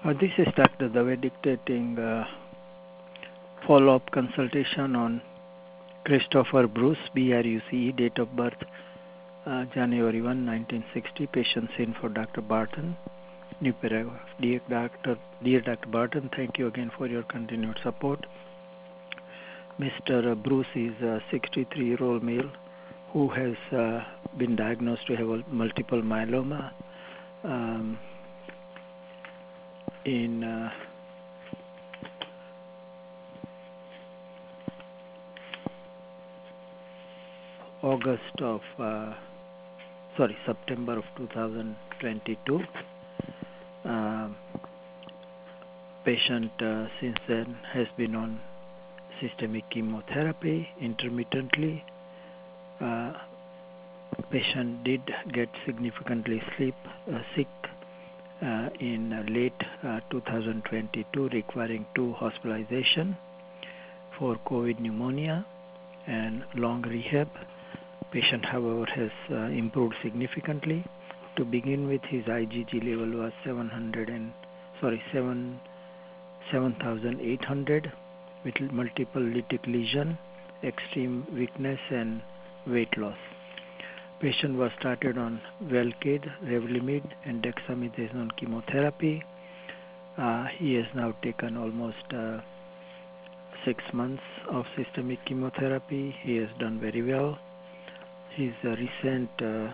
This is Dr. Dave dictating follow-up consultation on Christopher Bruce, BRUCE, date of birth January 1, 1960, patient seen for Dr. Barton. New paragraph. Dear Dr. Barton, thank you again for your continued support. Mr. Bruce is a 63-year-old male who has been diagnosed to have multiple myeloma in September of 2022. Patient since then has been on systemic chemotherapy intermittently. Patient did get significantly sick in late 2022, requiring 2 hospitalization for COVID pneumonia and long rehab. Patient, however, has improved significantly. To begin with, his IgG level was 7,800 with multiple lytic lesion, extreme weakness, and weight loss. Patient was started on Velcade, Revlimid, and dexamethasone chemotherapy. He has now taken almost 6 months of systemic chemotherapy. He has done very well. His recent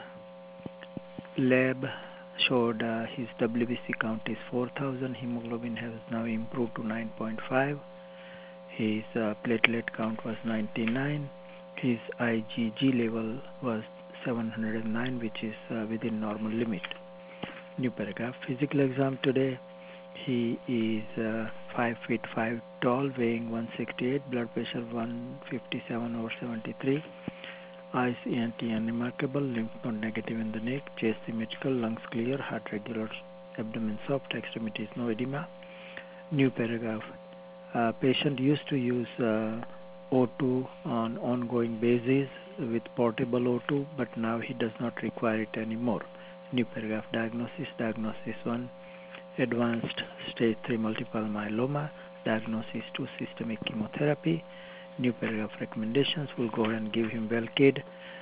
lab showed his WBC count is 4,000. Hemoglobin has now improved to 9.5. His platelet count was 99. His IgG level was 709, which is within normal limit. New paragraph. Physical exam today. He is 5 feet 5 tall, weighing 168. Blood pressure 157/73. Eyes ENT unremarkable, lymph node negative in the neck, chest symmetrical, lungs clear, heart regular, abdomen soft, extremities no edema. New paragraph. Patient used to use O2 on ongoing basis with portable O2, but now he does not require it anymore. New paragraph. Diagnosis. Diagnosis 1, advanced stage 3 multiple myeloma. Diagnosis 2, systemic chemotherapy. New paragraph. Recommendations. We'll go ahead and give him Velcade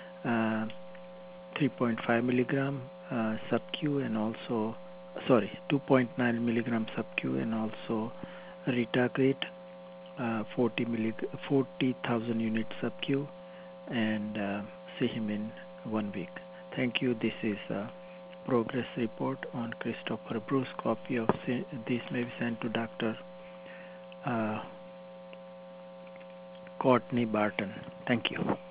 3.5 milligram sub-Q and also 2.9 milligram sub-Q and also Retacrit 40,000 units sub-Q, and see him in 1 week. Thank you. This is a progress report on Christopher Bruce. Copy of this may be sent to Dr. Courtney Barton. Thank you.